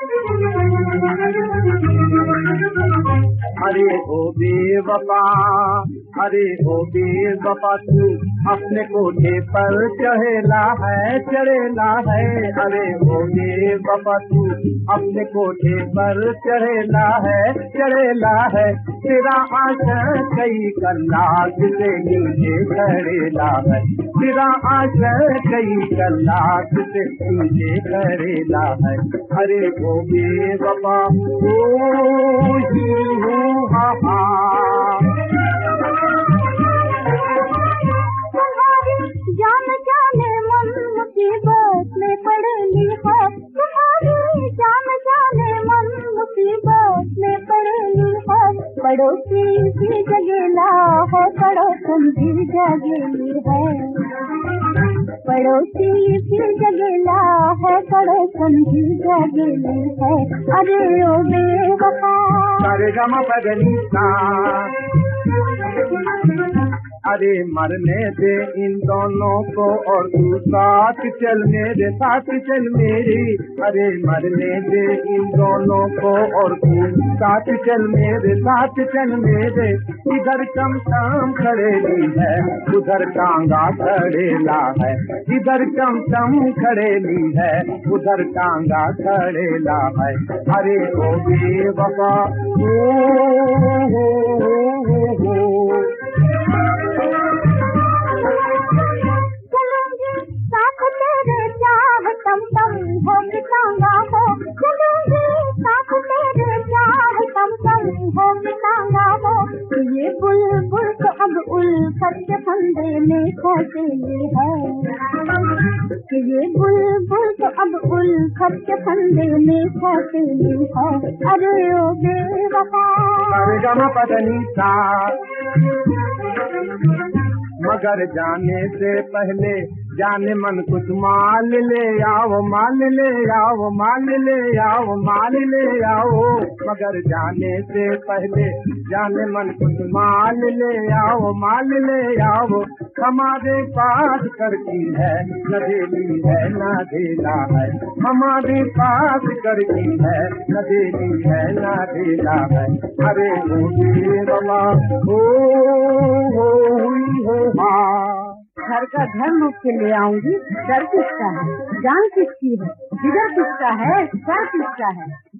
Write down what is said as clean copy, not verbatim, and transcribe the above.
अरे ओ बेवफा, अरे ओ बेवफा, तू अपने कोठे पर चढ़ेला है। अरे ओ बेवफा, तू अपने कोठे पर चढ़ेला है। तेरा आशा कई कलाक से नीचे खड़ेला है। तेरा आशा कई कलाक से नीचे खड़ेला है। अरे ओ बेवफा, ओ ही हूँ हा। जान जाने मन मुसीबत में पड़ेली है। तुम्हारी जान जाने मन मुसीबत में पड़ेली है। पड़ोसी भी जगेला है, पड़ोसन भी जगेली है। पड़ोसी भी जगेला है, पड़ोसन भी जगेली है। अरे ओ बेवफा, सारेगामा पगनी सा। अरे मरने दे इन दोनों को और तू साथ चल मेरे, साथ चल मेरी। अरे मरने दे इन दोनों को और तू साथ चल मेरे, साथ चल मेरे। इधर कम शाम खड़ेली है, उधर टांगा खड़ेला है। इधर कम शाम खड़ेली है, उधर टांगा खड़ेला है। अरे ओ बेवफा, चलूंगी साथ तेरे चाह तम तम हो मिटांगा हो। चलूंगी साथ तेरे चाह तम तम हो मिटांगा हो। ये बुलबुल तो अब उल्फत के फंदे में फंसेली है। ये बुलबुल तो अब उल्फत के फंदे में फंसेली है। अरे ओ बेवफा, सारेगामा पगनी सा। मगर जाने से पहले जाने मन कुछ माल ले आओ, माल ले आओ, माल ले आओ, माल ले आओ। मगर जाने से पहले जाने मन कुछ माल ले आओ, माल ले आओ। हमारे पास करती है न देली है न देला है। हमारे पास करती है न देली है न देला है। अरे ओ बेवफा, हो घर का घर लूट के ले आऊंगी। डर किसका है, जान किसकी है, जिगर किसका है, सर किसका है।